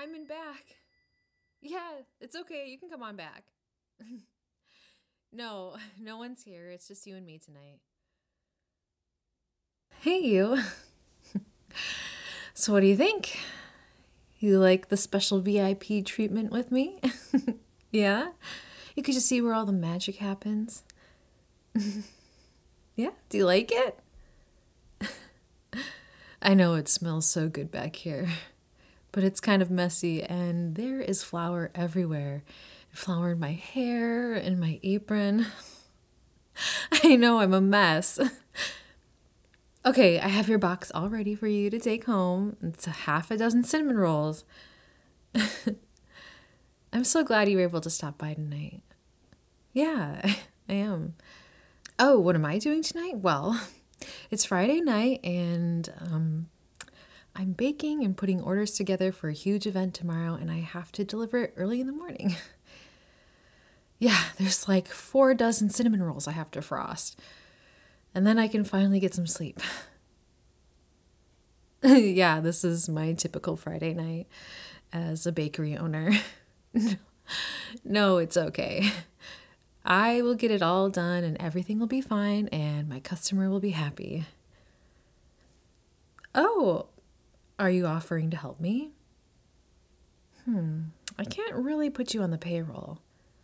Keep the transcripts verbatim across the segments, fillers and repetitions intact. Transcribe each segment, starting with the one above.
I'm in back. Yeah, it's okay. You can come on back. No, no one's here. It's just you and me tonight. Hey, you. So, what do you think? You like the special V I P treatment with me? Yeah? You could just see where all the magic happens. Yeah? Do you like it? I know it smells so good back here, but it's kind of messy and there is flour everywhere. Flour in my hair, in my apron. I know I'm a mess. Okay, I have your box all ready for you to take home. It's a half a dozen cinnamon rolls. I'm so glad you were able to stop by tonight. Yeah, I am. Oh, what am I doing tonight? Well, it's Friday night and um, I'm baking and putting orders together for a huge event tomorrow, and I have to deliver it early in the morning. Yeah, there's like four dozen cinnamon rolls I have to frost. And then I can finally get some sleep. Yeah, this is my typical Friday night as a bakery owner. No, it's okay. I will get it all done and everything will be fine and my customer will be happy. Oh, are you offering to help me? Hmm, I can't really put you on the payroll.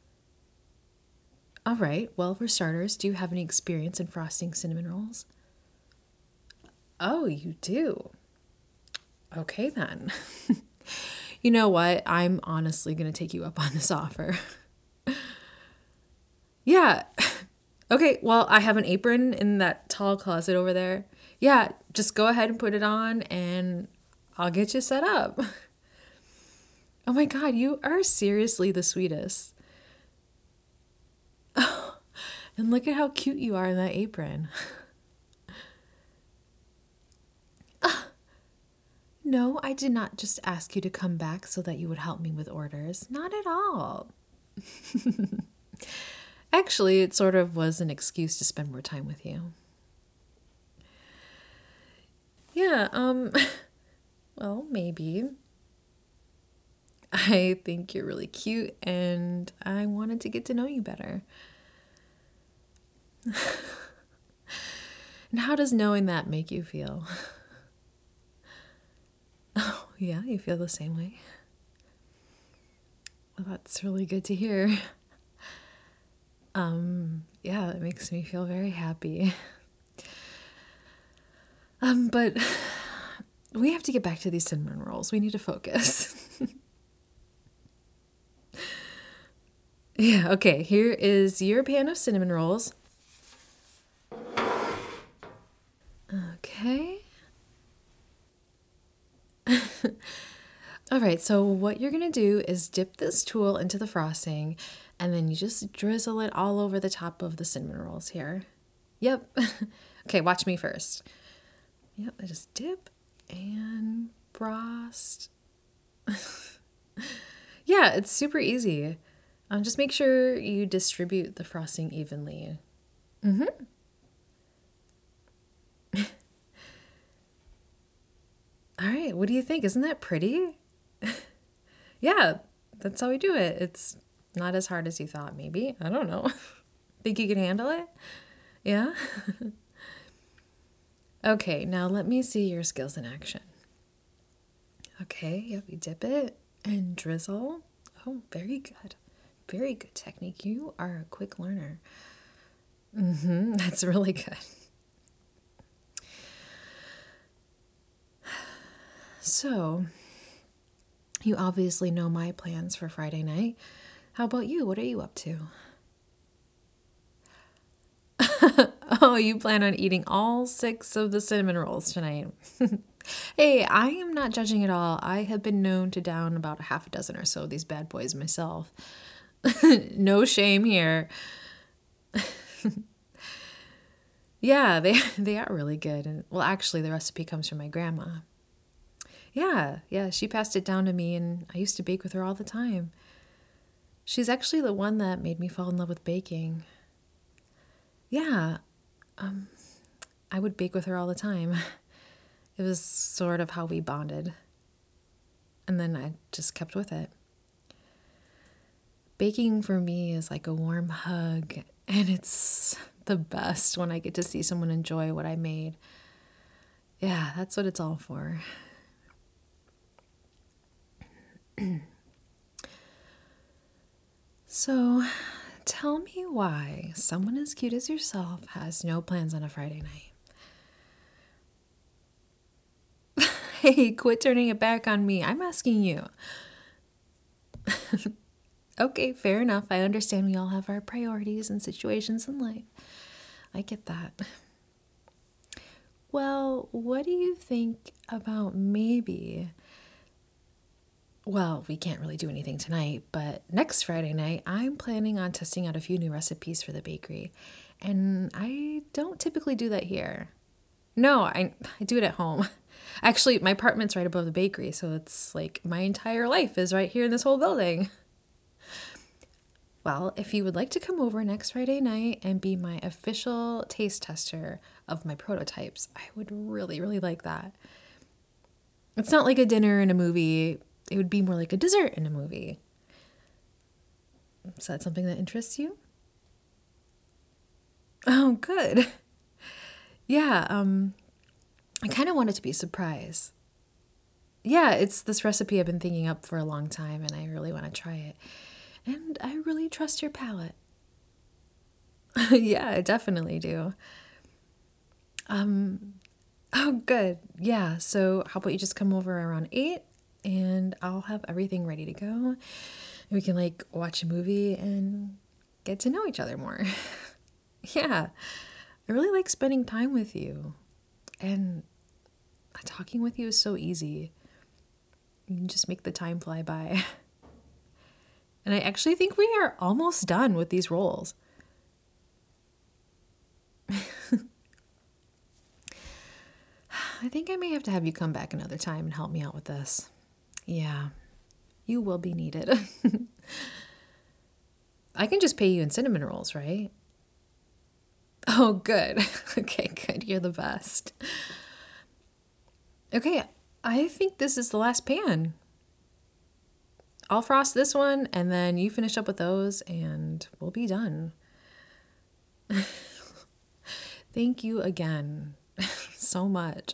All right, well, for starters, do you have any experience in frosting cinnamon rolls? Oh, you do? Okay, then. You know what? I'm honestly going to take you up on this offer. Yeah. Okay, well, I have an apron in that tall closet over there. Yeah, just go ahead and put it on and I'll get you set up. Oh my God, you are seriously the sweetest. Oh, and look at how cute you are in that apron. No, I did not just ask you to come back so that you would help me with orders. Not at all. Actually, it sort of was an excuse to spend more time with you. Yeah, um, well, maybe. I think you're really cute and I wanted to get to know you better. And how does knowing that make you feel? Oh, yeah, you feel the same way? Well, that's really good to hear. Um, yeah, it makes me feel very happy. Um, but we have to get back to these cinnamon rolls. We need to focus. Yeah, okay, here is your pan of cinnamon rolls. Okay. All right, so what you're going to do is dip this tool into the frosting and then you just drizzle it all over the top of the cinnamon rolls here. Yep. Okay, watch me first. Yep, I just dip and frost. Yeah, it's super easy. Um, just make sure you distribute the frosting evenly. Mm-hmm. All right, what do you think? Isn't that pretty? Yeah, that's how we do it. It's not as hard as you thought, maybe. I don't know. Think you can handle it? Yeah? Okay, now let me see your skills in action. Okay, yep, you dip it and drizzle. Oh, very good. Very good technique. You are a quick learner. Mm-hmm, that's really good. So, you obviously know my plans for Friday night. How about you? What are you up to? Oh, you plan on eating all six of the cinnamon rolls tonight. Hey, I am not judging at all. I have been known to down about a half a dozen or so of these bad boys myself. No shame here. Yeah, they they are really good. And well, actually, the recipe comes from my grandma. Yeah, yeah, she passed it down to me, and I used to bake with her all the time. She's actually the one that made me fall in love with baking. Yeah, um, I would bake with her all the time. It was sort of how we bonded. And then I just kept with it. Baking for me is like a warm hug, and it's the best when I get to see someone enjoy what I made. Yeah, that's what it's all for. So, tell me why someone as cute as yourself has no plans on a Friday night. Hey, quit turning it back on me. I'm asking you. Okay, fair enough. I understand we all have our priorities and situations in life. I get that. Well, what do you think about maybe... Well, we can't really do anything tonight, but next Friday night, I'm planning on testing out a few new recipes for the bakery. And I don't typically do that here. No, I, I do it at home. Actually, my apartment's right above the bakery, so it's like my entire life is right here in this whole building. Well, if you would like to come over next Friday night and be my official taste tester of my prototypes, I would really, really like that. It's not like a dinner in a movie. It would be more like a dessert in a movie. Is that something that interests you? Oh, good. Yeah, um, I kind of want it to be a surprise. Yeah, it's this recipe I've been thinking up for a long time, and I really want to try it. And I really trust your palate. Yeah, I definitely do. Um, oh, good. Yeah, so how about you just come over around eight, and I'll have everything ready to go. And we can, like, watch a movie and get to know each other more. Yeah, I really like spending time with you. And talking with you is so easy. You can just make the time fly by. And I actually think we are almost done with these roles. I think I may have to have you come back another time and help me out with this. Yeah, you will be needed. I can just pay you in cinnamon rolls, right? Oh, good. Okay, good. You're the best. Okay, I think this is the last pan. I'll frost this one, and then you finish up with those, and we'll be done. Thank you again so much.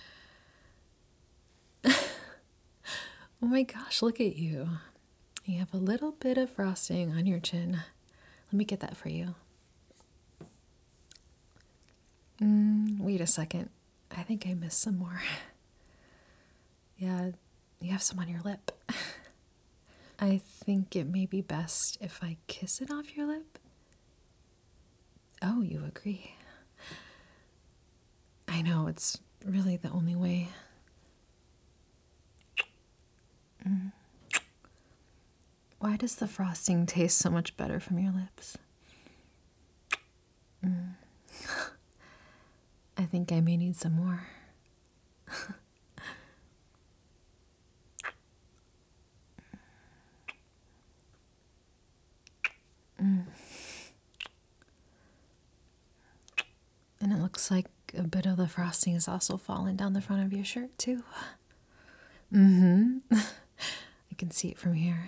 Oh my gosh, look at you. You have a little bit of frosting on your chin. Let me get that for you. Mm, wait a second. I think I missed some more. Yeah, you have some on your lip. I think it may be best if I kiss it off your lip. Oh, you agree. I know, it's really the only way. Mm. Why does the frosting taste so much better from your lips? Mm. I think I may need some more. Mm. And it looks like a bit of the frosting is also falling down the front of your shirt, too. Mm-hmm. I can see it from here.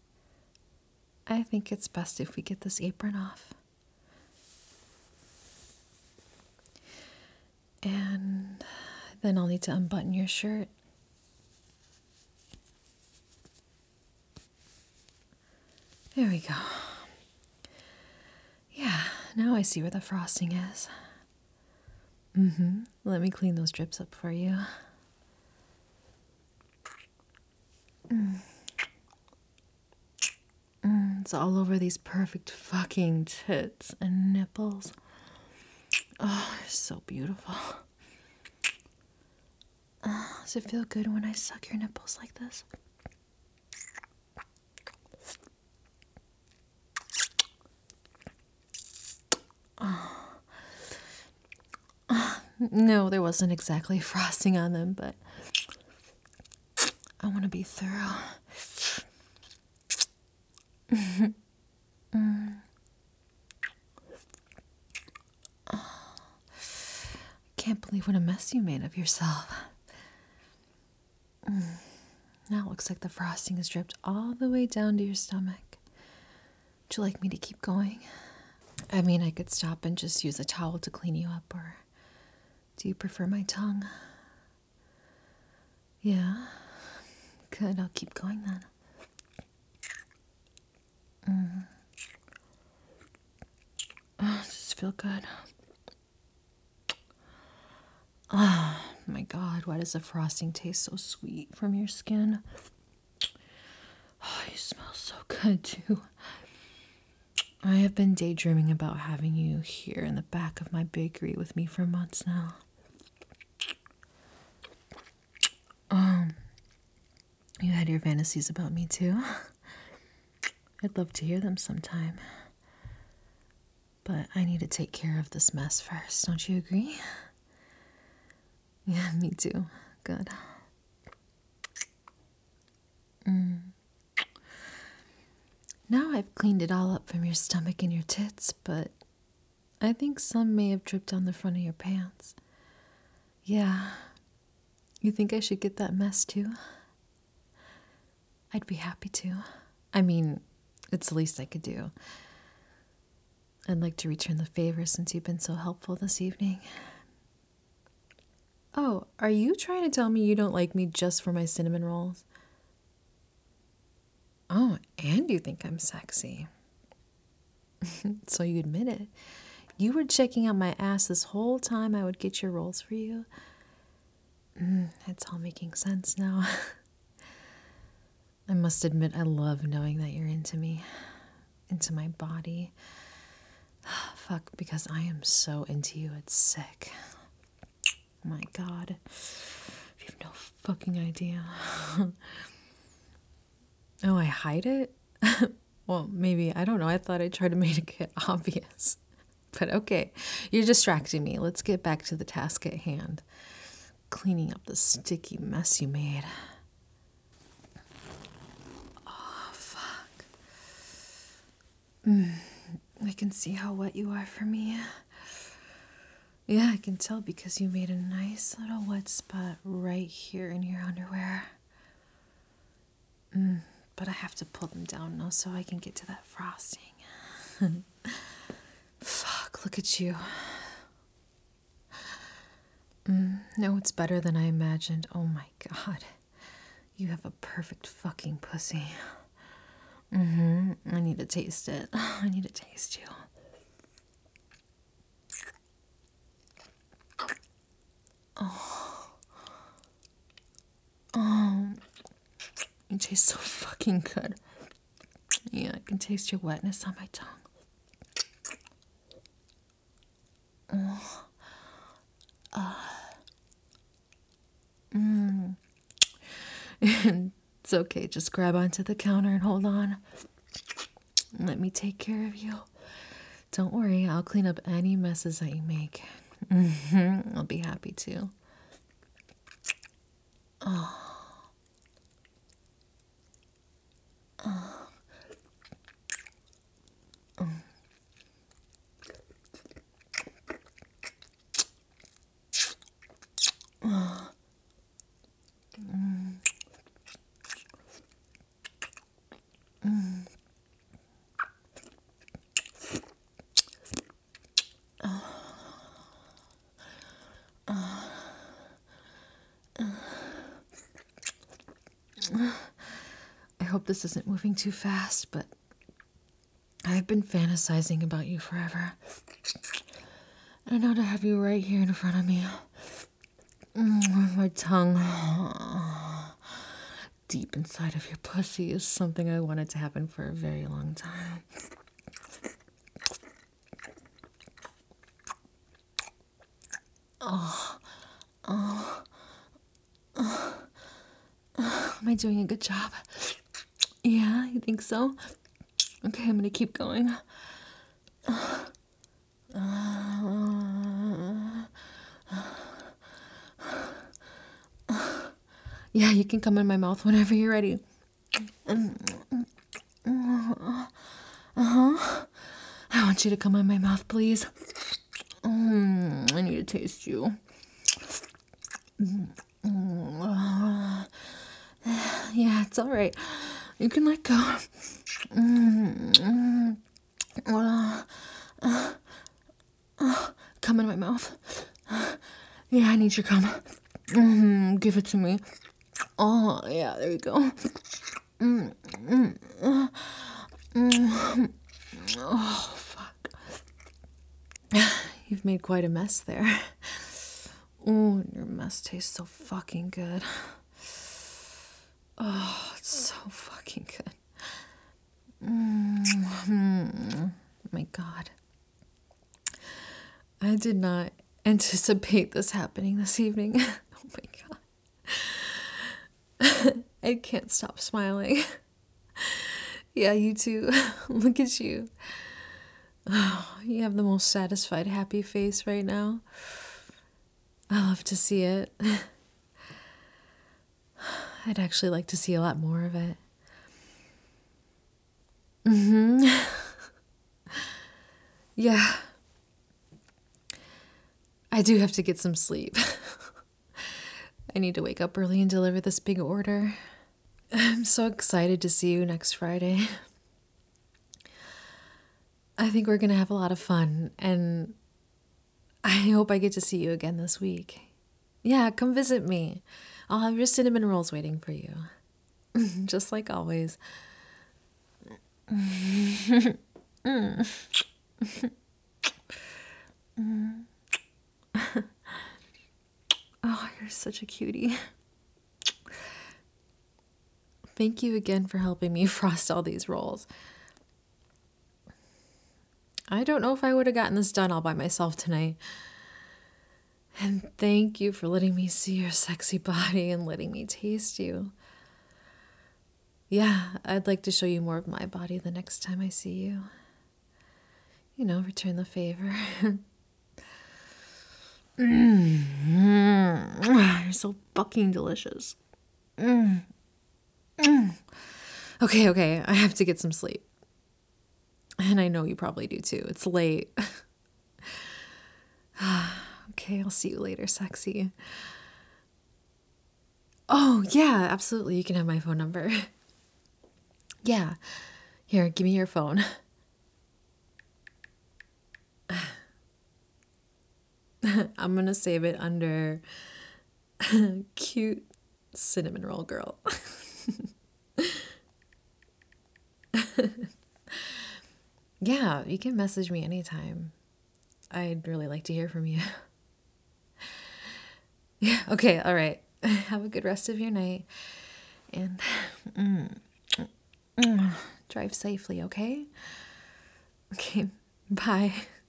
I think it's best if we get this apron off. And then I'll need to unbutton your shirt. There we go. Yeah, now I see where the frosting is. Mm-hmm. Let me clean those drips up for you. Mm. Mm, it's all over these perfect fucking tits and nipples. Oh, they're so beautiful. Oh, does it feel good when I suck your nipples like this? Oh. No, there wasn't exactly frosting on them, but I want to be thorough. mm. Oh, can't believe what a mess you made of yourself. Mm. Now it looks like the frosting has dripped all the way down to your stomach. Would you like me to keep going? I mean, I could stop and just use a towel to clean you up, or do you prefer my tongue? Yeah? Good, I'll keep going then. Mm. Oh, does this feel good? Oh my God, why does the frosting taste so sweet from your skin? Oh, you smell so good too. I have been daydreaming about having you here in the back of my bakery with me for months now. Um, you had your fantasies about me too? I'd love to hear them sometime. But I need to take care of this mess first, don't you agree? Yeah, me too. Good. Mm. Now I've cleaned it all up from your stomach and your tits, but I think some may have dripped on the front of your pants. Yeah. You think I should get that mess too? I'd be happy to. I mean, it's the least I could do. I'd like to return the favor since you've been so helpful this evening. Oh, are you trying to tell me you don't like me just for my cinnamon rolls? Oh, and you think I'm sexy. So you admit it. You were checking out my ass this whole time I would get your rolls for you. Mm, it's all making sense now. I must admit, I love knowing that you're into me, into my body. Fuck, because I am so into you, it's sick. Oh my God. You have no fucking idea. Oh, I hide it? Well, maybe, I don't know. I thought I tried to make it obvious. But okay, you're distracting me. Let's get back to the task at hand. Cleaning up the sticky mess you made. Oh, fuck. Mm, I can see how wet you are for me. Yeah, I can tell because you made a nice little wet spot right here in your underwear. Mm, but I have to pull them down now so I can get to that frosting. Fuck, look at you. Mm, no, it's better than I imagined. Oh my God. You have a perfect fucking pussy. Mm-hmm. I need to taste it. I need to taste you. Oh. Oh. You taste so fucking good. Yeah, I can taste your wetness on my tongue. Oh. Uh. Mm. It's okay, just grab onto the counter and hold on. Let me take care of you. Don't worry, I'll clean up any messes that you make. Mm-hmm. I'll be happy to. Oh. Oh. Oh. Oh. Mm. Mm. Oh. Oh. I hope this isn't moving too fast, but I've been fantasizing about you forever. I know to have you right here in front of me. Mm, my tongue deep inside of your pussy is something I wanted to happen for a very long time. Oh, oh, oh, oh. Am I doing a good job? Yeah, you think so? Okay, I'm gonna keep going. Uh, uh, yeah, you can come in my mouth whenever you're ready. Uh-huh. I want you to come in my mouth, please. Mm, I need to taste you. Yeah, it's all right. You can let go. Mm, mm, uh, uh, uh, Come in my mouth. Yeah, I need your cum. Mm, give it to me. Oh, yeah, there you go. Mm, mm, uh, mm. Oh, fuck. You've made quite a mess there. Oh, your mess tastes so fucking good. Oh, it's so fucking good. Mm-hmm. My God. I did not anticipate this happening this evening. Oh my God. I can't stop smiling. Yeah, you too. Look at you. Oh, you have the most satisfied, happy face right now. I love to see it. I'd actually like to see a lot more of it. Mm-hmm. Yeah. I do have to get some sleep. I need to wake up early and deliver this big order. I'm so excited to see you next Friday. I think we're going to have a lot of fun, and I hope I get to see you again this week. Yeah, come visit me. I'll have your cinnamon rolls waiting for you. Just like always. Mm. Oh, you're such a cutie. Thank you again for helping me frost all these rolls. I don't know if I would have gotten this done all by myself tonight. And thank you for letting me see your sexy body and letting me taste you. Yeah, I'd like to show you more of my body the next time I see you. You know, return the favor. Mm. You're so fucking delicious. Mm. Mm. Okay, okay, I have to get some sleep. And I know you probably do too. It's late. Okay, I'll see you later, sexy. Oh, yeah, absolutely. You can have my phone number. Yeah. Here, give me your phone. I'm going to save it under cute cinnamon roll girl. Yeah, you can message me anytime. I'd really like to hear from you. Yeah, okay, all right. Have a good rest of your night. And mm, mm, drive safely, okay? Okay, bye.